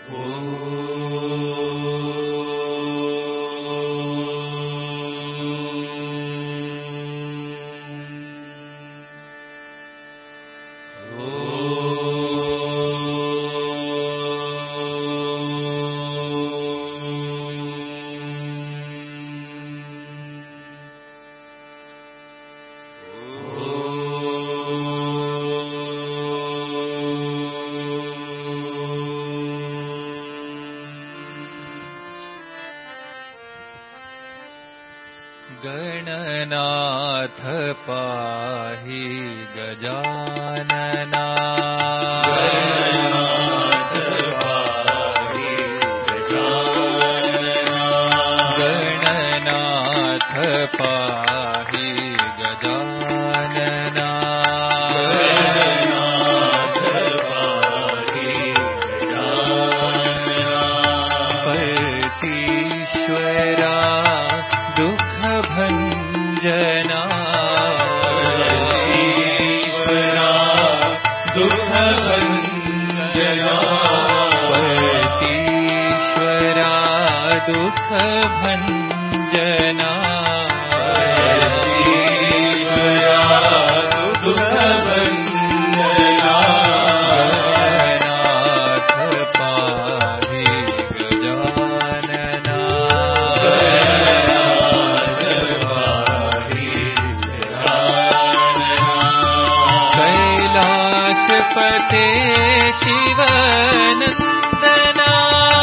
गणनाथ पाहि गजानना गणनाथ पाहि गजानना गणनाथ पाहि गजानना गणनाथ पाहि गजानना पर्तीश्वरा दुःखभञ्जना ईश्वरा दुःखभञ्जना पर्तीश्वरा दुःखभञ्जना ईश्वरा दुःखभञ्जना गणनाथ पाहि गजानना कैलासपते शिवनन्दना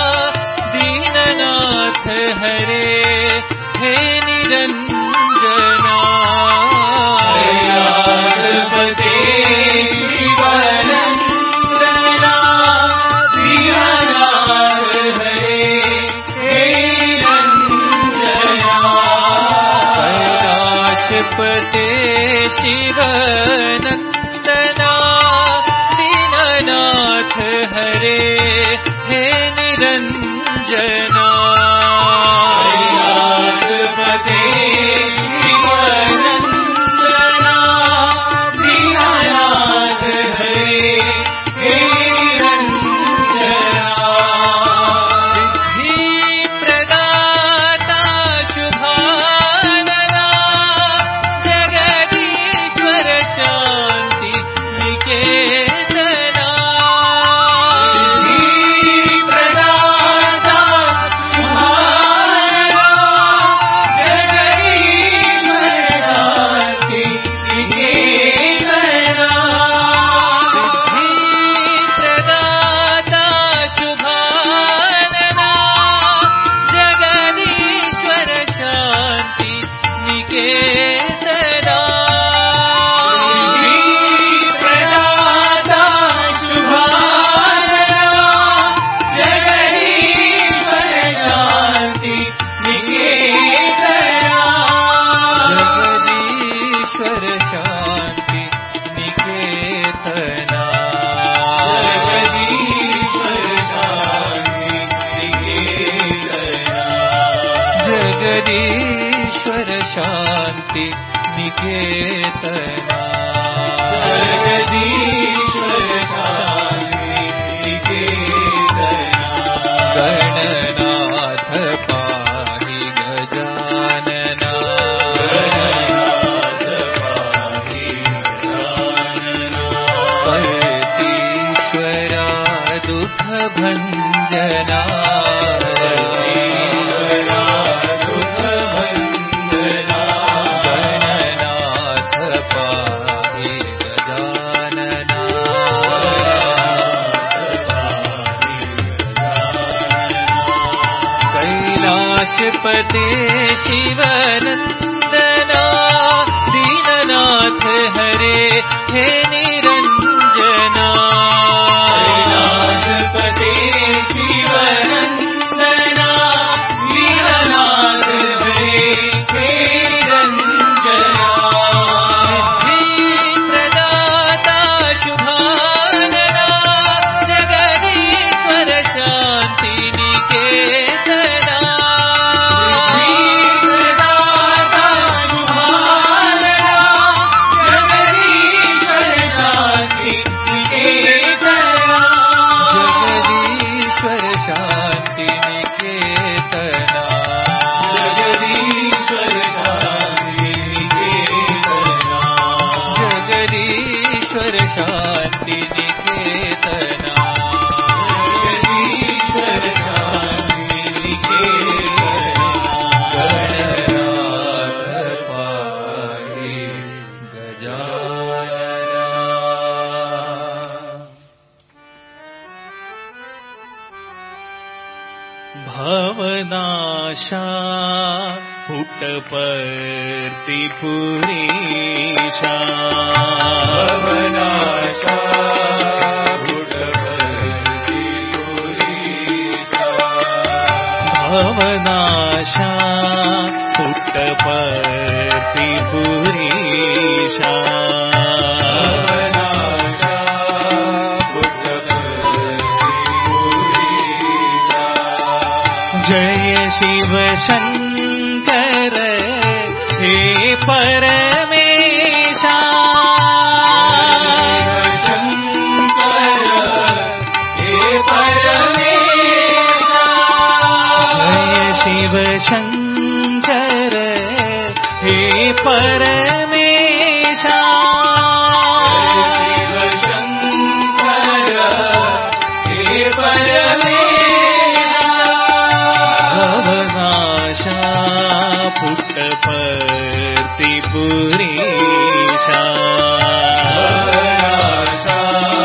दीननाथ हरे हे निरञ्जना कैलासपते शिवनन्दना दीननाथ हरे हे निरञ्जना कैलासपते शिवनन्दना दीननाथ हरे हे निरञ्जना कैलासपते शिवनन्दना दीननाथ हरे हे निरञ्जना सिद्धिप्रदाता शुभानना जगदीश्वर शान्ति निकेतना प्रदाता शुभानना जगदीश्वर शान्ति निकेतना सिद्धिप्रदाता शुभानना जगदीश्वर शान्ति निकेतना प्रदाता शुभानना जगदीश्वर शान्ति निकेतना जगदीश्वर शान्ति निकेतना जगदीश्वर शान्ति निकेतना जगदीश्वर शान्ति निकेतना जगदीश्वर शान्ति निकेतना गणनाथ पाहि गजानना गणनाथ पाहि गजानना पर्तीश्वरा दुःखभञ्जना ईश्वरा दुःखभञ्जना गणनाथ पाहि गजानना कैलासपते शिवनन्दना दीननाथ हरे हे निरञ्जना कैलासपते शिवनन्दना दीननाथ हरे हे निरञ्जना सिद्धिप्रदाता शुभानना जगदीश्वर शान्ति निकेतना प्रदाता शुभानना जगदीश्वर भवनाशा पुट्टपर्ति पुरीशा भवनाशा पुट्टपर्ति पुरीशा भवनाशा पुट्टपर्ति पुरीशा जय शिव शंकर हे परमेशा शंकर हे परमेशा जय शिव शंकर हे परमेशा शिव शंकर हे परमेशा भवनाशा पुट्टपर्ति पुरीशा भवनाशा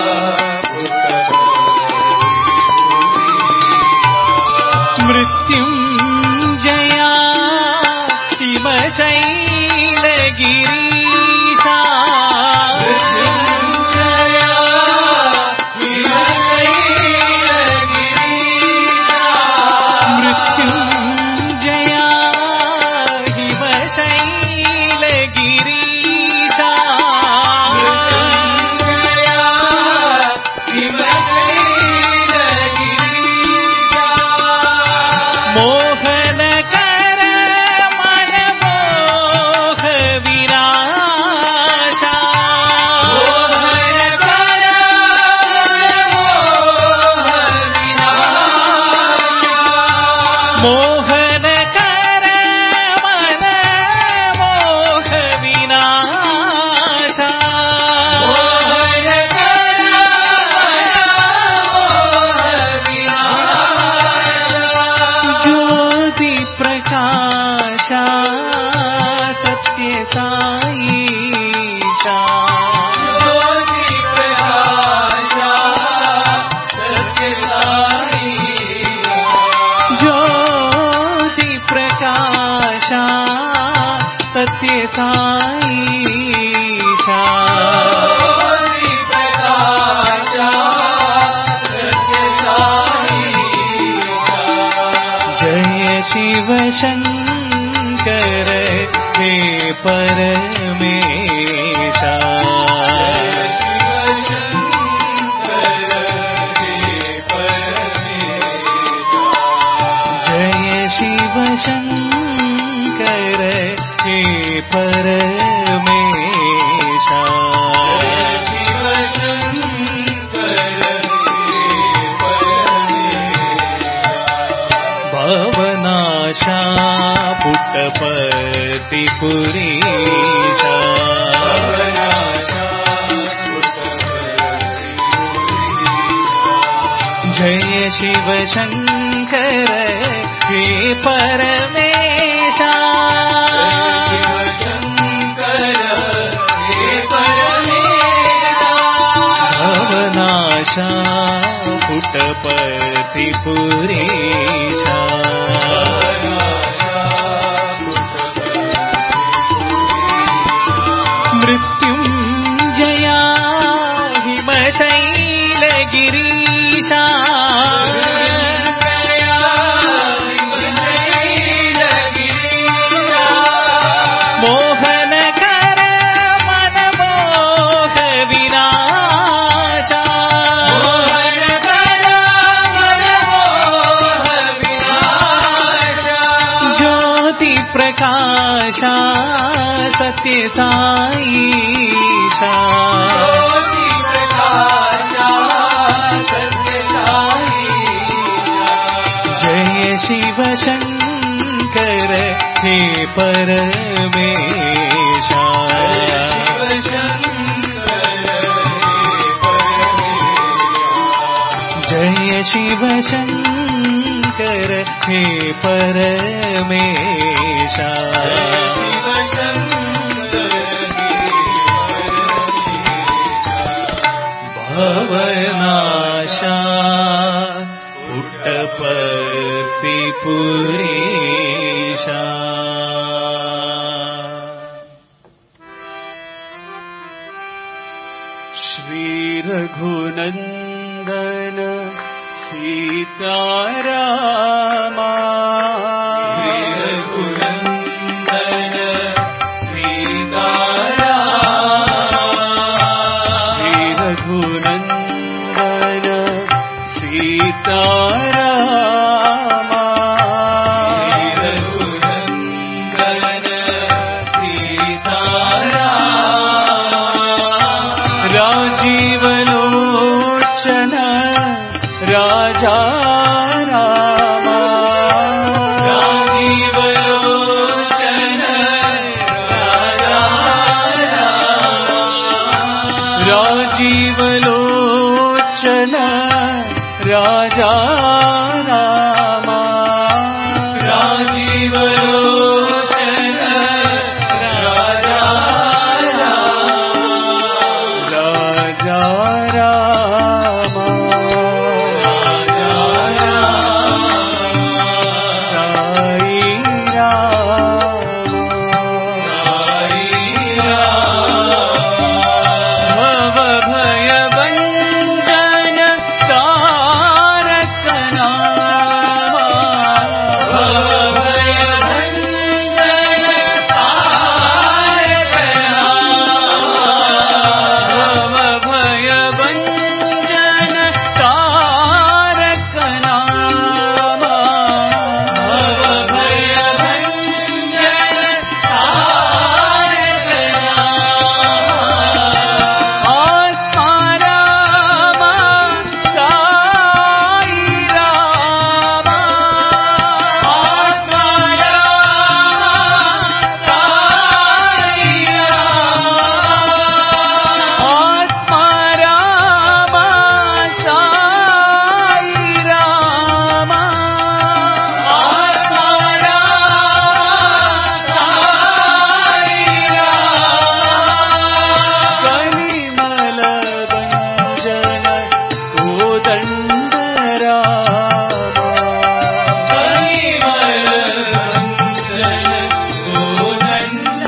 पुट्टपर्ति मृत्युञ्जया हिमशैलगिरीशा मृत्युञ्जया हिमशैलगिरीशा मोहनकर मनमोह विनाशा मोहनकर मनमोह विनाशा ज्योति प्रकाशा सत्य साईशा ज्योति प्रकाशा सत्य साईशा जय शिव शंकर हे परमेशा जय शिव शंकर हे परमेशा भवनाशा पुट्टपर्ति पुरीशा जय शिव शंकर हे परमेशा भवनाशा पुट्टपर्ति पुरीशा मृत्युञ्जया हिमशैलगिरीशा मोहनकर मनमोह विनाशा ज्योति प्रकाशा सत्य साईशा जय शिव शंकर हे परमेशा जय शिव शंकर हे परमेशा भवनाशा पुट्टपर्ति पुरेशा श्री रघुनंदन सीतारामा श्री रघुनंदन सीतारामा श्री रघुनंदन सीतारामा श्री रघुनंदन सीतारामा राजीव लोचन राजा रामा राजीव लोचन राजा राजीव लोचन राजा रामा राजीव लोचन राजा राजा रामा साई भव भय भंजन तारक नामा भव भय भंजन तारक भव भय भंजन तारक नामा भव भय भंजन तारक आत्मा रामा साई रामा आत्मा रामा साई आत्मा रामा साई रामा आत्मा रामा कलिमल भंजन कोदंड रामा कलिमल भंजन कोदंड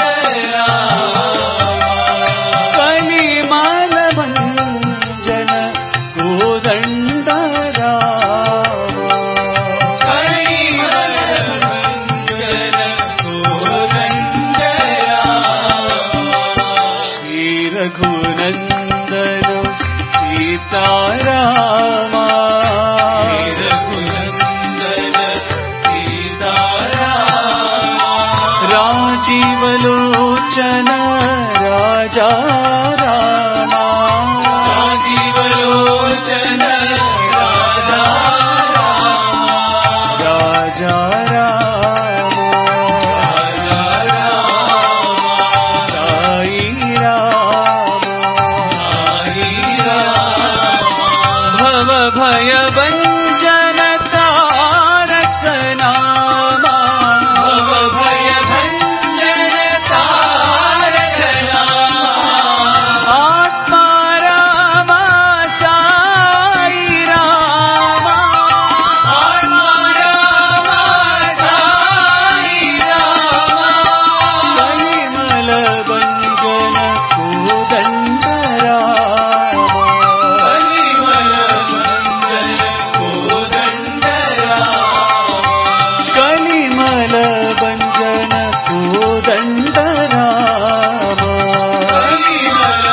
कलिमल भंजन कोदंड रामा कलिमल भंजन कोदंड श्री रघुनंदन सीतारामा रघुनंदन सीतारामा राजीव लोचन राजा रामा राजीव लोचन राजा राजा रामा साई रामा भव भय भंजन तारक नामा भव भय भंजन तारक आत्मा रामा साई रामा आत्मा रामा साई कलिमल भंजन कोदंड रामा कलिमल भंजन कोदंड कलिमल भंजन कोदंड रामा कलिमल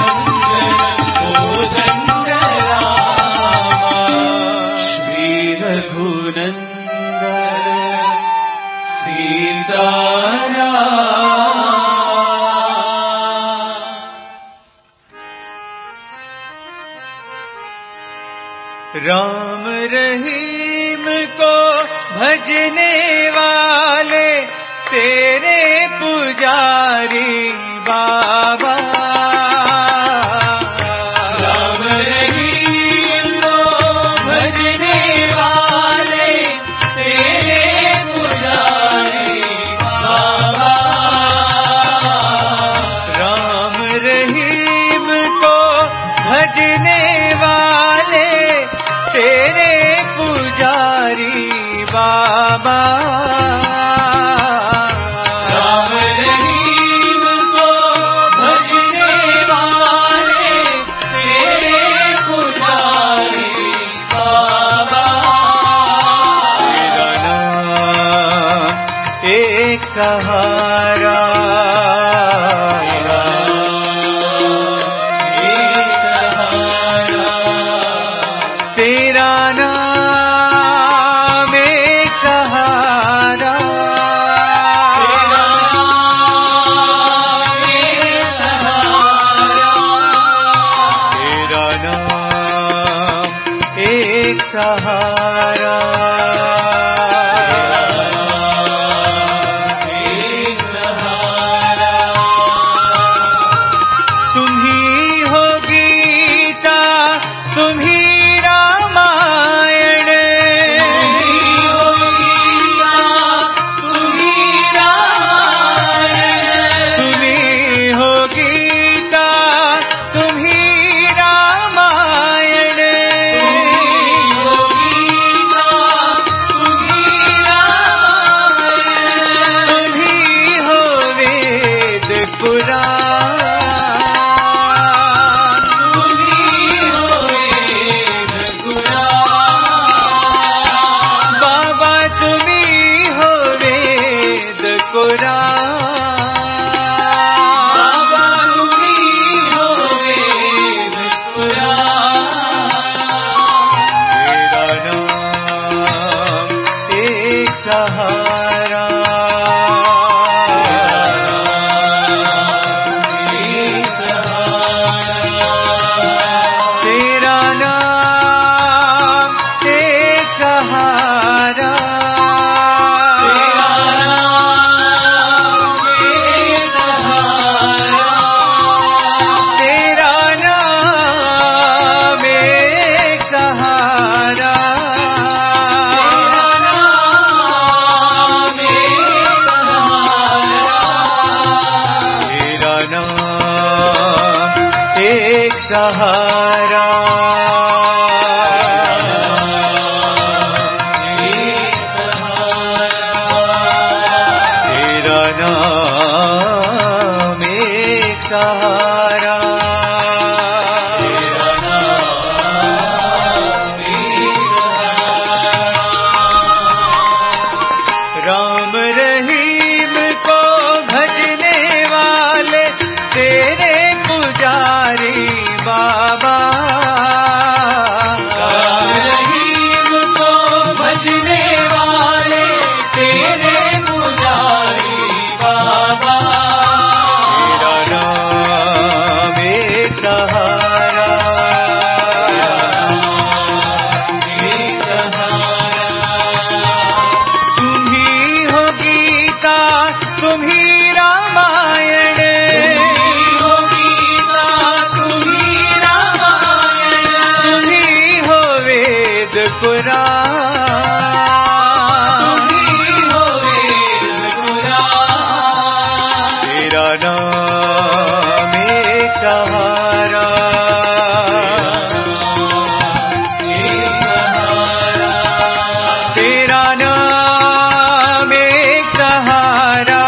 भंजन कोदंड श्री रघुनंदन सीतारामा राम रहीम को भजने वाले तेरे पुजारी बाबा राम रहीम को भजने वाले तेरे पुजारी बाबा राम रहीम को भजने वाले तेरे पुजारी बाबा। राम रहीम को भजने वाले तेरे पुजारी बाबा। तेरा नाम एक सहारा, तेरा नाम एक सहारा, तेरा नाम एक सहारा। तुम ही हो गीता, तुम ही रामायण, तुम ही हो गीता, तुम ही रामायण, तुम ही हो वेद पुराण, बाबा तुम ही हो वेद तेरा नाम एक सहारा, तेरा नाम एक सहारा, तेरा नाम एक सहारा, तेरा नाम एक सहारा। तेरा नाम एक सहारा, राम रहीम को भजने वाले तेरे पुजारी बाबा। राम रहीम को भजने वाले तेरे पुजारी बाबा। तेरा नाम एक सहारा, तुम ही हो गीता, तुम ही रामायण, तुम ही हो वेद पुराण, तेरा नाम एक सहारा, तेरा नाम एक सहारा,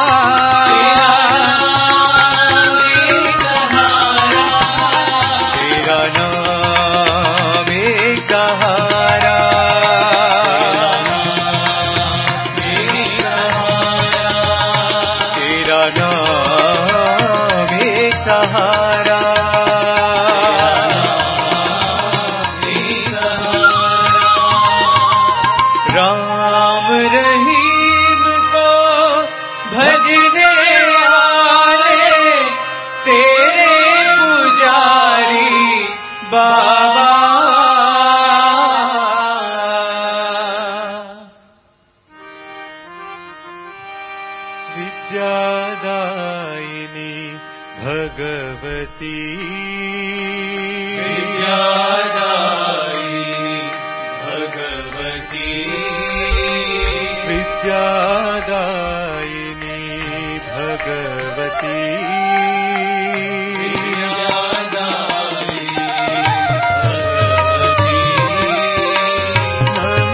तेरा नाम एक सहारा, तेरा नाम एक सहारा। राम रहीम को भजने वाले तेरे पुजारी बाबा। विद्यादायिनी भगवती, विद्यादायिनी भगवती, विद्यादायिनी भगवती, विद्यादायिनी भगवती।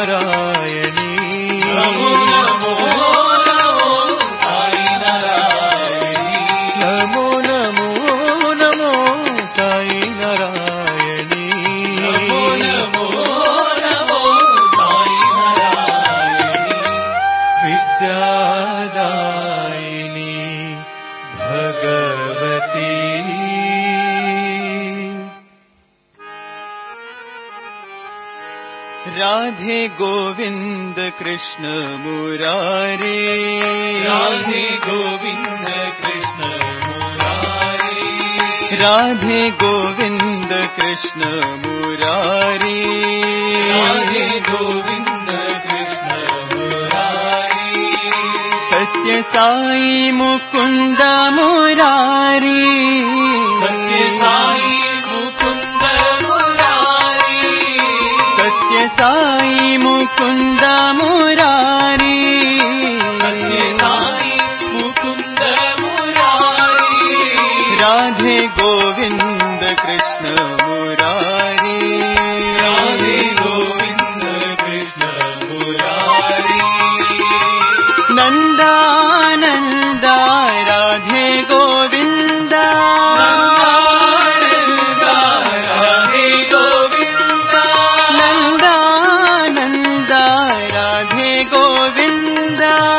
नारायणी नमो नमो नमो साई नारायणी नमो नमो नमो साई नारायणी नमो नमो नमो साई नारायणी विद्यादायिनी भगवती राधे गोविंद कृष्ण मुरारी राधे गोविंद कृष्ण मुरारी राधे गोविंद कृष्ण मुरारी राधे गोविंद कृष्ण मुरारी सत्य साई मुकुंद मुरारी सत्य साई मुकुंद मुरारी सत्य साई मुकुंद मुरारी सत्य साई मुकुंद मुरारी राधे गोविंद कृष्ण मुरारी राधे गोविंद कृष्ण मुरारी नंदानंद राधे गोविंद राधे गोविंद नंदानंद राधे गोविंद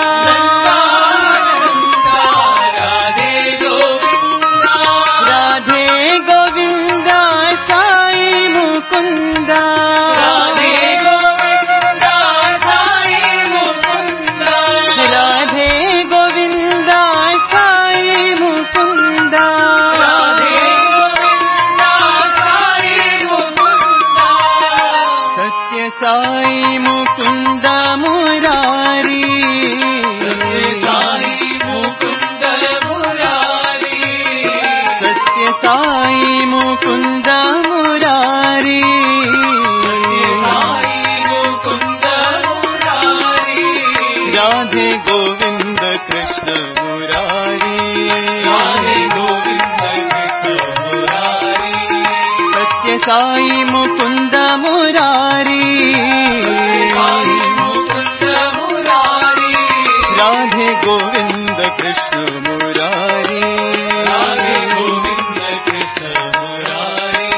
राधे गोविंद राधे गोविंद साई मुकुंद राधे गोविंद साई मुकुंद राधे गोविंद साई मुकुंद राधे गोविंद साई मुकुंद सत्य साई मुकुंद मुरारी सत्य साई मुकुंद मुरारी सत्य साई मुकुंद मुरारी सत्य साई मुकुंद मुरारी राधे गोविंद कृष्ण मुरारी राधे गोविंद कृष्ण मुरारी सत्य साई मुकुंद मुरारी साई मुकुंद मुरारी राधे गोविंद कृष्ण मुरारी राधे गोविंद कृष्ण मुरारी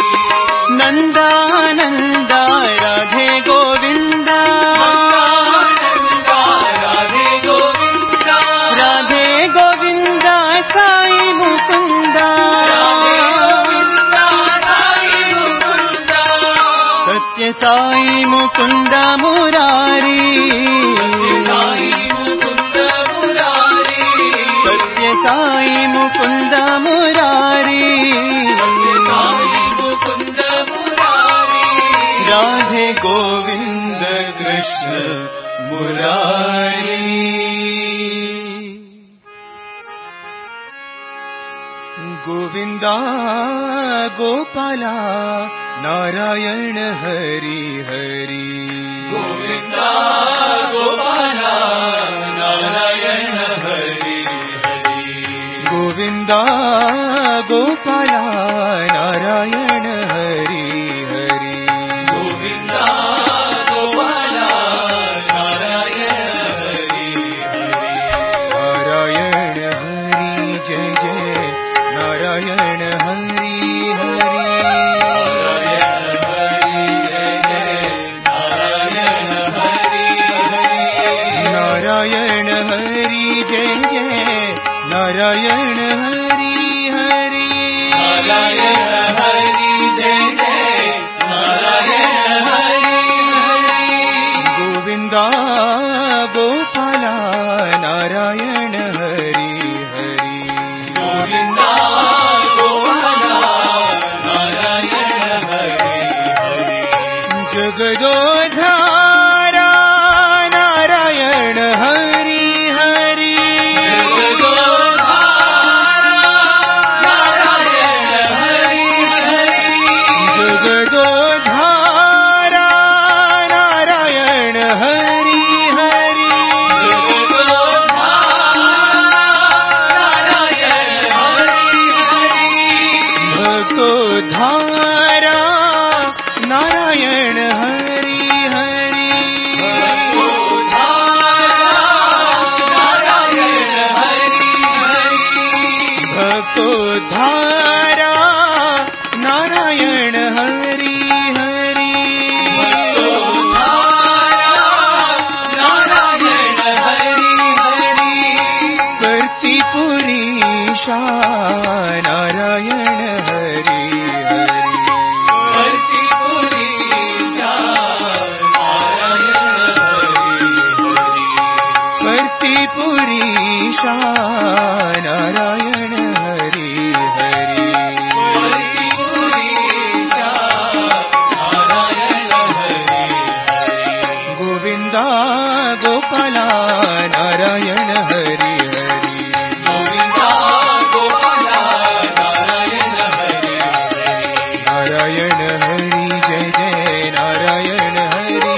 नंदानंद राधे गोविंद राधे गोविंद राधे गोविंद साई मुकुंद राधे गोविंद साई मुकुंद सत्य साई मुकुंद मुरारी साई मुकुंद मुरारी सत्य साई मुकुंद मुरारी साई मुकुंद मुरारी राधे गोविंद कृष्ण मुरारी गोविंदा गोपाला नारायण हरि हरि गोविंद गोपाला नारायण हरि हरि गोविंदा गोपाला नारायण हरि हरि गोविंद गोपाला नारायण हरि हरि नारायण हरि जय जय नारायण हरि हरि नारायण हरि जय जय नारायण हरि हरि नारायण हरि जय जय नारायण हरि हरि गोविंदा गोपाला नारायण हरि हरि गोविंदा गोपाला नारायण हरि हरि जगदोधारा नारायण हरि हरि जगदोधारा नारायण हरि हरि जगदोधारा नारायण हरि हरि पुरीशा नारायण हरि हरि गोविंदा गोपाला नारायण हरि हरि गोविंदा गोपाला नारायण हरि नारायण हरि जय जय नारायण हरि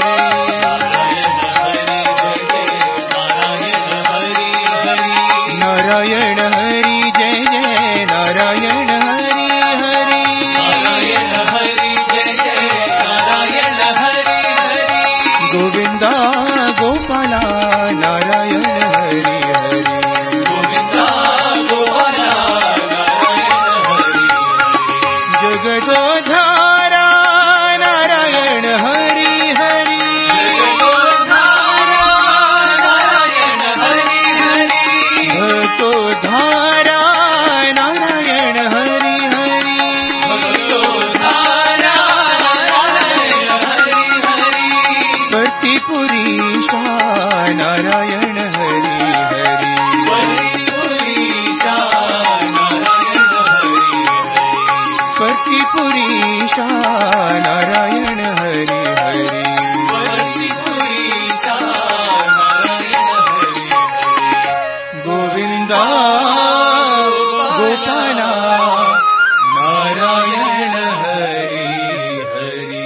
नारायण हरि जय जय नारायण हरि हरि नारायण हरि जय जय नारायण हरि हरि गोविंदा गोपाला नारायण हरि हरि गोविंदा गोपाला नारायण हरि जगदोद्धारा नारायण हरि हरि जगदोद्धारा नारायण हरि हरि भक्तोद्धारा नारायण हरि हरि भक्तोद्धारा नारायण हरि हरि प्रतिपुरीशा नारायण हरि हरि परिपुरीशा नारायण हरि हरि प्रतिपुरीशा नारायण हरि हरि परिपुरीशा नारायण हरि गोविंदा गोपाला नारायण हरि हरि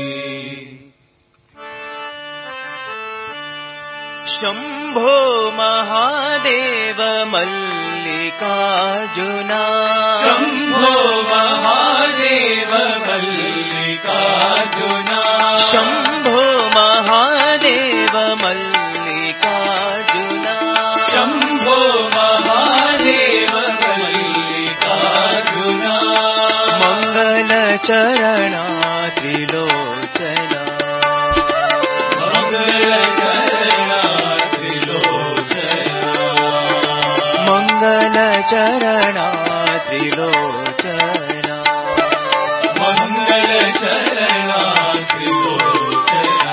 शंभो महादेव मल्लिकार्जुना शंभो महादेव मल्लिकार्जुना शंभो महादेव मल्लिकार्जुना शंभो महादेव मल्लिकार्जुना मंगल चरणा त्रिलोचना मंगल चरणा त्रिलोचना मंगल चरणा त्रिलोचना मंगल चरणा त्रिलोचना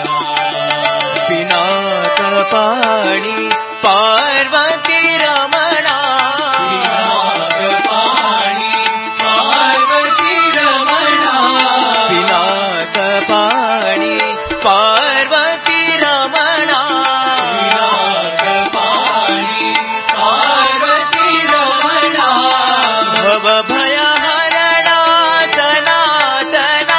पिनाकपाणि पार्वती रमणा पिनाकपाणि पार्वती रमणा पिनाकपाणि पार्वती रमणा पिनाकपाणि पार्वती रमणा भव भय हरणा सनातना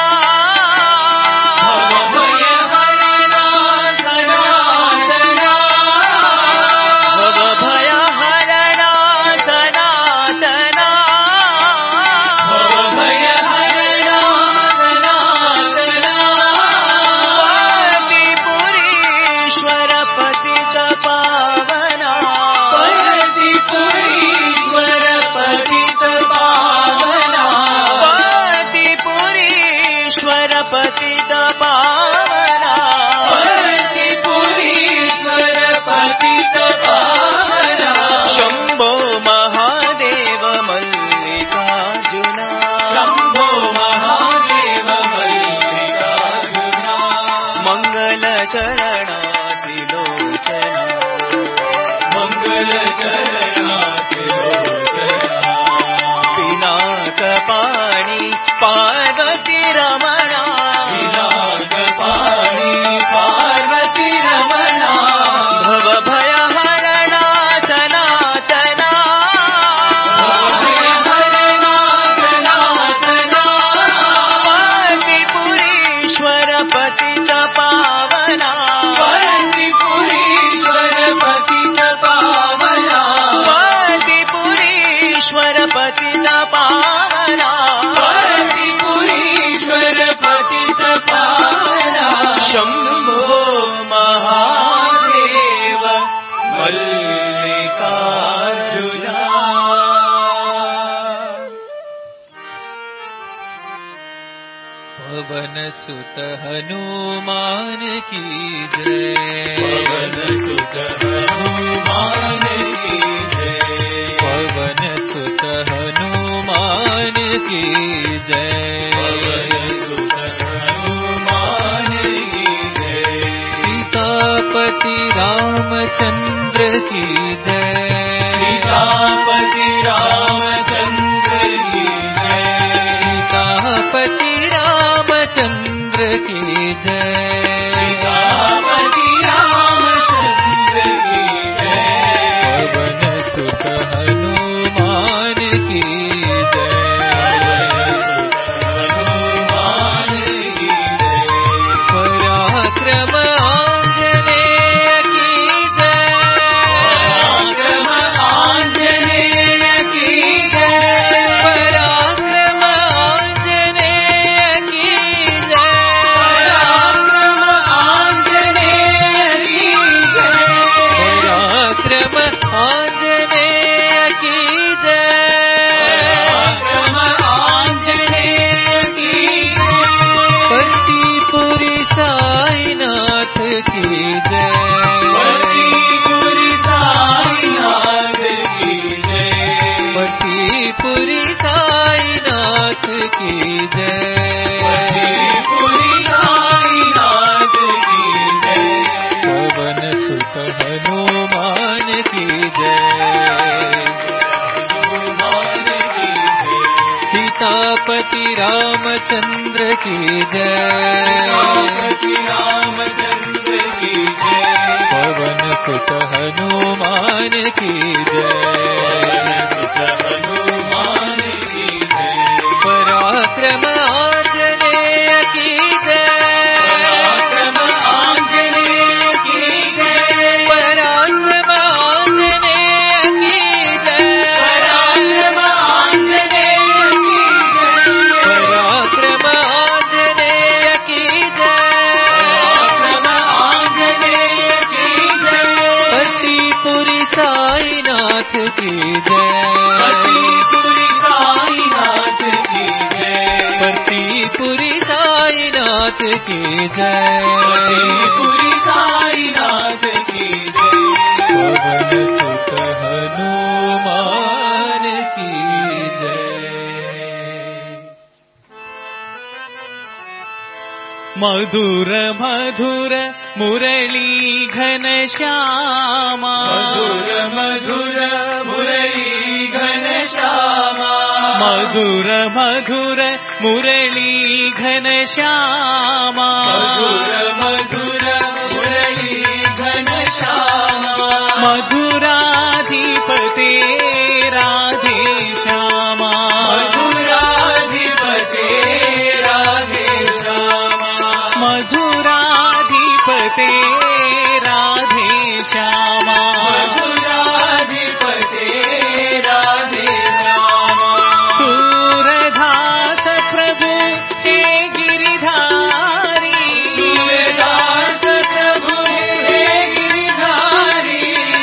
भव भय हरणा सनातना भव भय हरणा सनातना भव भय हरणा सनातना पतिपुरीश्वर पतित पावना पतिपुरीश्वर पतित पावना पतिपुरीश्वर पतित पावना पतिपुरीश्वर पतित पावना शंभो महादेव मल्लिकार्जुना शंभो महादेव मल्लिकार्जुना मंगल चरणा त्रिलोचना मंगल चरणा त्रिलोचना पिनाकपाणि पार्वती रमणा पिनाकपाणि पार्वती रमणा भव भय हरणा सनातना भव भय हरणा सनातना पतिपुरीश्वर पतित पावना पतिपुरीश्वर पतित पावना पतिपुरीश्वर पतित पावना पतिपुरीश्वर पतित पावना शंभो महादेव मल्लिकार्जुना पवन सुत हनुमान की जय पवन सुत हनुमान की जय पवन सुत हनुमान की जय पवन सुत हनुमान की जय सीतापति रामचंद्र की जय की जय। सीतापति रामचंद्र की जय। पवन सुत हनुमान की जय। हनुमान की जय। पराक्रम आंजनेय की जय। पराक्रम आंजनेय की जय। पराक्रम आंजनेय की जय। पराक्रम आंजनेय की जय। पराक्रम आंजनेय की जय। पराक्रम आंजनेय की जय। पतिपुरी साईनाथ की जय। पतिपुरी साईनाथ की जय। पतिपुरी साईनाथ की जय। पतिपुरी साईनाथ की जय। पवन सुत हनुमान की जय। हनुमान की जय। सीतापति रामचंद्र की जय। सीतापति रामचंद्र की जय। पवन सुत हनुमान की जय। हनुमान की जय। पराक्रम आंजनेय की जय। पराक्रम आंजनेय की जय। पराक्रम आंजनेय की जय। पराक्रम आंजनेय की जय। पराक्रम आंजनेय की जय। पराक्रम आंजनेय की जय। पतिपुरी साईनाथ की जय। पतिपुरी साईनाथ की जय। पतिपुरी साईनाथ की जय। पतिपुरी साईनाथ की जय। पवन सुत हनुमान की जय। मधुर मधुर मुरली घनश्यामा। मधुर मधुर मुरली घनश्यामा। मधुर मधुर मुरली घनश्यामा। मधुर मधुर मुरली घनश्यामा। मधुराधिपते राधे श्यामा। मधुराधिपते राधे श्यामा। मधुराधिपते राधे श्यामा। मधुराधिपते राधे श्यामा। सूरदास प्रभु हे गिरिधारी। सूरदास प्रभु हे गिरिधारी।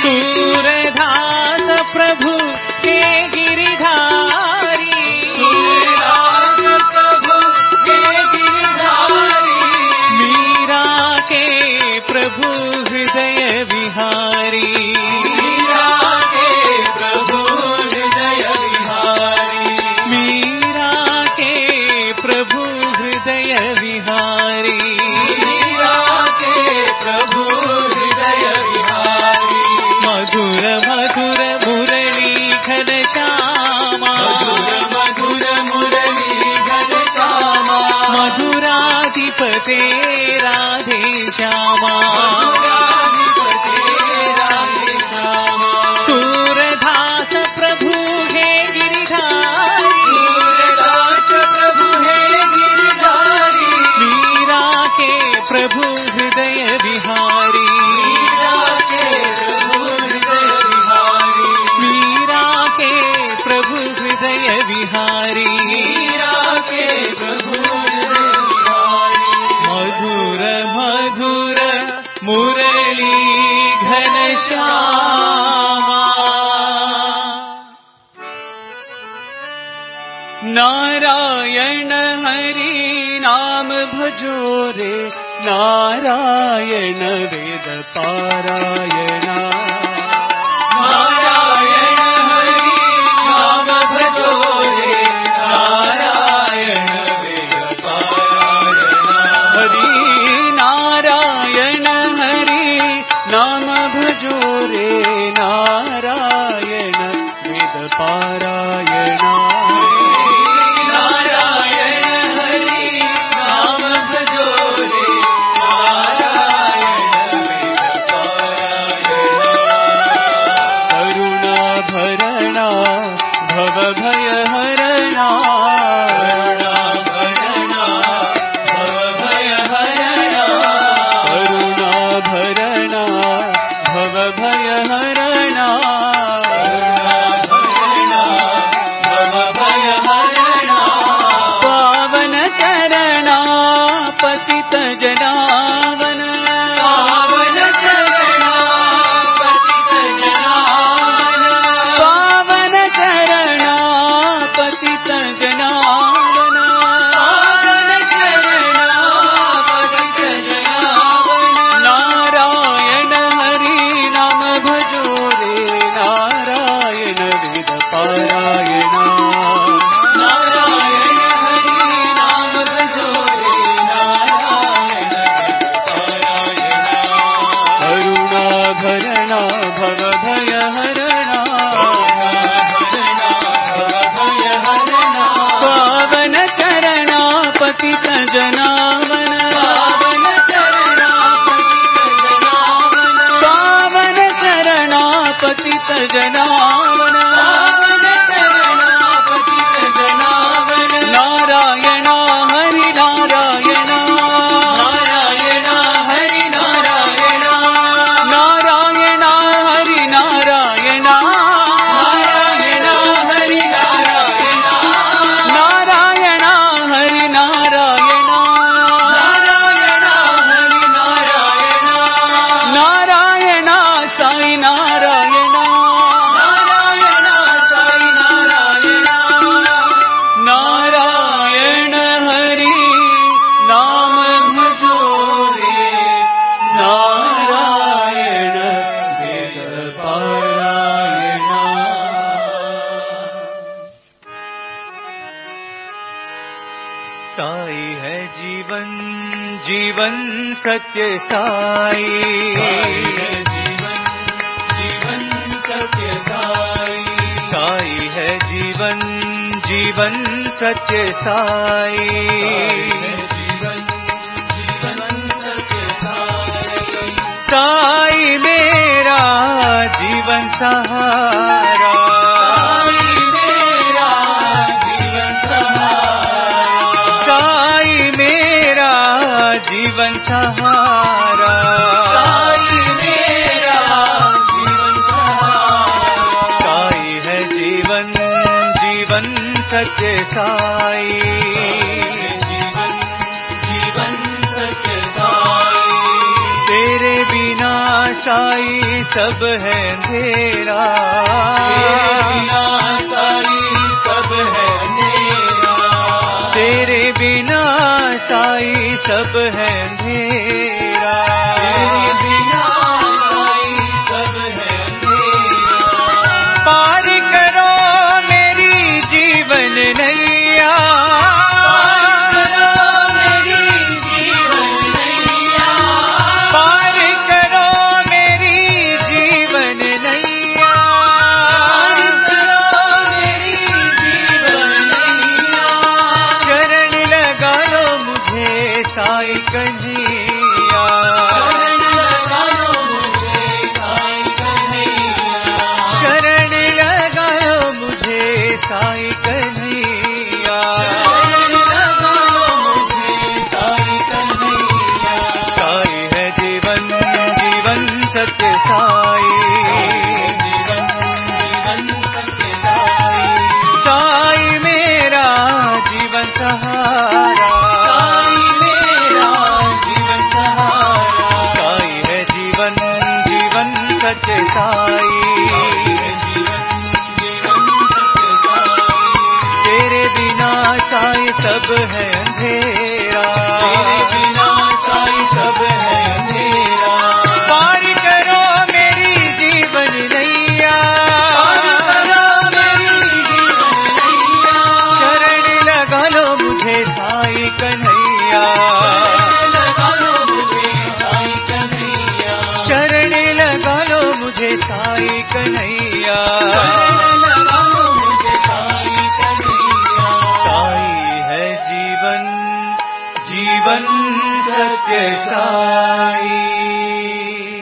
सूरदास प्रभु हे गिरिधारी। सूरदास प्रभु हे गिरिधारी। मीरा के प्रभु हृदय विहारी। मीरा के प्रभु हृदय विहारी। मीरा के प्रभु हृदय विहारी। मीरा के प्रभु हृदय विहारी। मधुर मधुर मुरली घनश्यामा। मधुर मधुर मुरली घनश्यामा। मधुराधिपते राधे श्यामा। मधुराधिपते राधे श्यामा। सूरदास प्रभु हे गिरिधारी। सूरदास प्रभु हे गिरिधारी। मीरा के प्रभु हृदय विहारी। मीरा के प्रभु हृदय विहारी। मीरा के प्रभु हृदय विहारी। मीरा के प्रभु हृदय विहारी। मधुर मधुर मुरली घनश्यामा। नारायण हरि नाम भजो रे। नारायण वेद पारायणा। नारायण हरि नाम भजो रे। नारायण वेद पारायणा। हरि नारायण हरि नाम भजो रे। नारायण वेद पारायणा। नारायण हरि नाम भजो भय हरणा करुणा भरणा भव भय हरणा पावन चरणा पतित जनावन पावन चरणा पतित जनावन पावन चरणा पतित जनावन पावन चरणा पतित जनावन नारायण हरि नाम भजो रे नारायण वेद पारायणा भव भय हरणा पावन चरणा पतित जनावन पावन चरणा पतित जनावन नारायण हरि नारायण नारायण हरि नारायण नारायण हरि नारायण नारायण हरि नारायण नारायण हरि नारायण नारायण हरि नारायण नारायण साई नारायण नारायण साई नारायण नारायण हरि नाम भजो रे नारायण वेद पारायणा साई है जीवन जीवन सत्य साई जीवन सत्य साई साई है जीवन जीवन सत्य साई साई मेरा जीवन सहारा साई मेरा जीवन सहारा साई मेरा जीवन सहारा साई मेरा जीवन सहारा साई है जीवन जीवन सत्य साई जीवन जीवन सत्य साई तेरे बिना साई सब है अंधेरा तेरे बिना साई सब है अंधेरा तेरे बिना साई सब है अंधेरा पार करो मेरी जीवन नैया साई कन्हैया शरण लगा लो मुझे साई कन्हैया साई है जीवन जीवन सत्य साई साई मेरा जीवन सहारा सत्य साई तेरे बिना साई सब है अंधेरा तेरे बिना साई सब है अंधेरा पार करो मेरी जीवन नैया शरण लगा लो मुझे साई कन्हैया शरण लगा लो मुझे साई कन्हैया साई है जीवन जीवन सत्य साई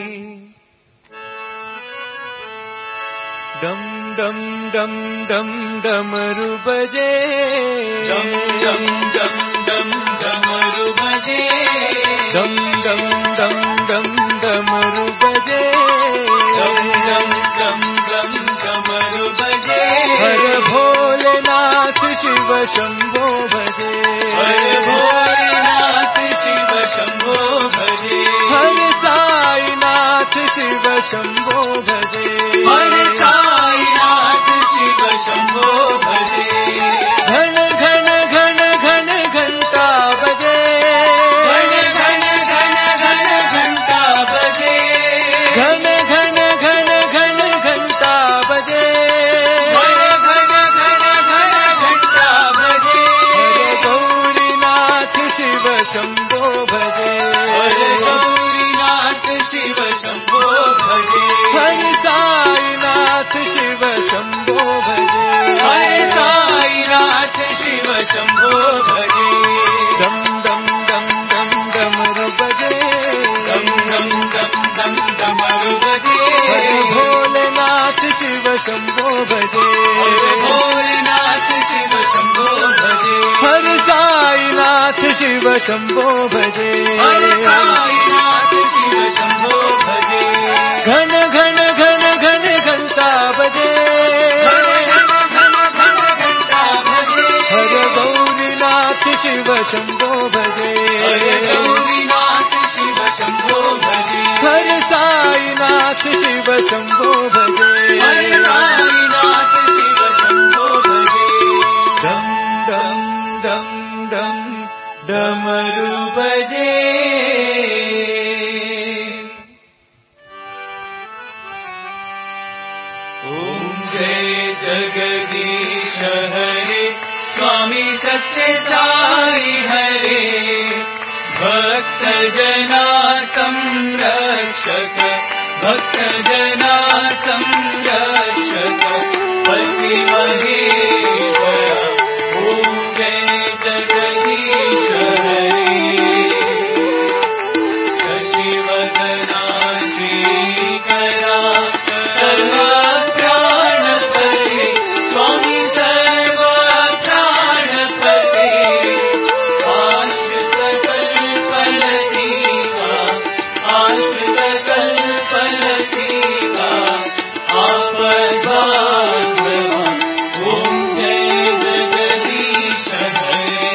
डम डम डम डम डमरू बजे डम डम डम डम डमरू बजे डम डम डम डम डमरू बजे डम डम डम डम डमरू बजे हर भोलेनाथ शिव शंभो भजे हर भोलेनाथ शिव शंभो भजे हर साईनाथ शिव शंभो भजे हर साईनाथ शिव शंभो भजे घन घन घन घन घंटा बजे घन घन घन घन घंटा बजे घन घन घन घन घंटा बजे घन घन घन घन घंटा बजे हर गौरीनाथ शिव शंभो भजे हर गौरीनाथ शिव शंभो भजे हर साईनाथ शिव शंभो भजे हर साईनाथ शिव शंभो भजे डम डम डम डम डमरू बजे डम डम डम डम डमरू बजे हर भोलेनाथ शिव शंभो भजे हर भोलेनाथ शिव शंभो भजे हर साईनाथ शिव शंभो भजे हर साईनाथ शिव शंभो भजे घन घन घन घन घंटा बजे घन घन घन घन घंटा बजे हर गौरीनाथ शिव शंभो भजे हर गौरीनाथ शिव शंभो भजे हर साईनाथ शिव शंभो भजे हर साईनाथ शिव शंभो भजे डम डम डम डम डमरू बजे ओम जय जगदीश हरे स्वामी सत्य साई हरे भक्त जना संरक्षक भक्त जना संरक्षक पति महेश्वर ओम जय जगदीश हरे शशिवदना श्रीकरा प्राणपते स्वामी सर्व प्राणपते आश्रित कल्पलतीका आश्रित कल्पलतीका आपद्बान्धवा ओम जय जगदीश हरे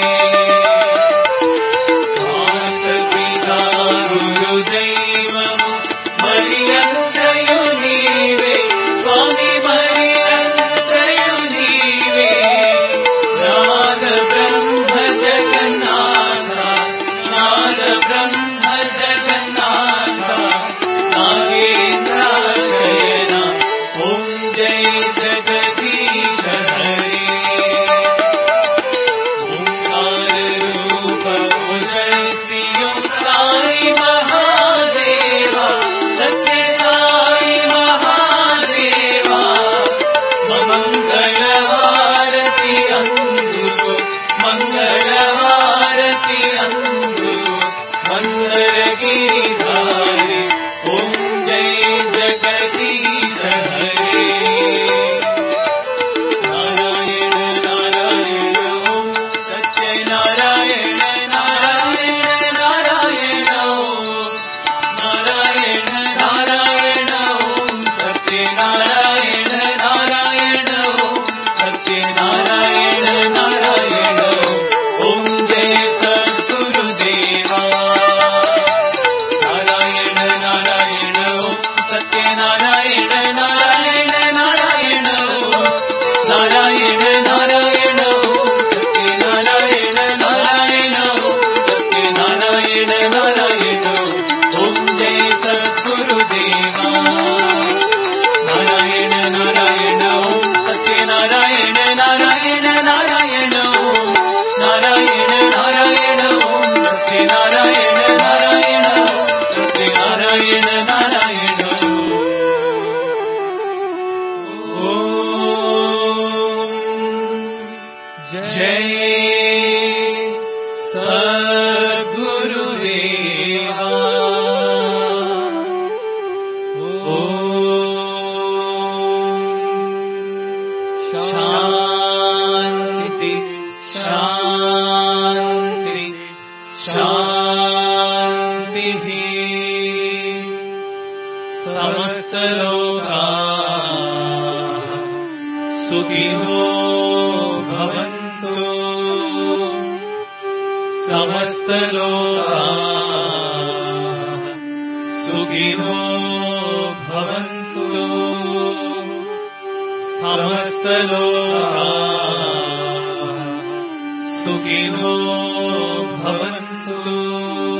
माता पिता गुरुदैवमु मरियन्तयु नीवे स्वामी मरियन्तयु नीवे नाद ब्रह्म जगन्नाथ नाद ब्रह्म जगन्नाथ नागेन्द्राशयना ओम जय जगदीश हरे ओंकार रूप ओजस्वी साई महादेवा सत्य साई महादेवा मंगलहारति अंधु मंगलहारति अंधु मंगल गिरिधारी ओम जय जगदीश हरे नारायण नारायण ओम सत्य नारायण नारायण नारायण ओम नारायण नारायण ओम सत्य नारायण नारायण ओम सत्य नारायण नारायण ओम जय सद्गुरुदेवा नारायण नारायण ओम सत्य नारायण नारायण नारायण ओम नारायण नारायण ओम सत्य नारायण नारायण ओम सत्य नारायण नारायण ओम जय सद्गुरुदेवा नारायण समस्तलोकाः सुखिनो भवन्तु समस्तलोकाः सुखिनो भवन्तु समस्तलोकाः सुखिनो भवन्तु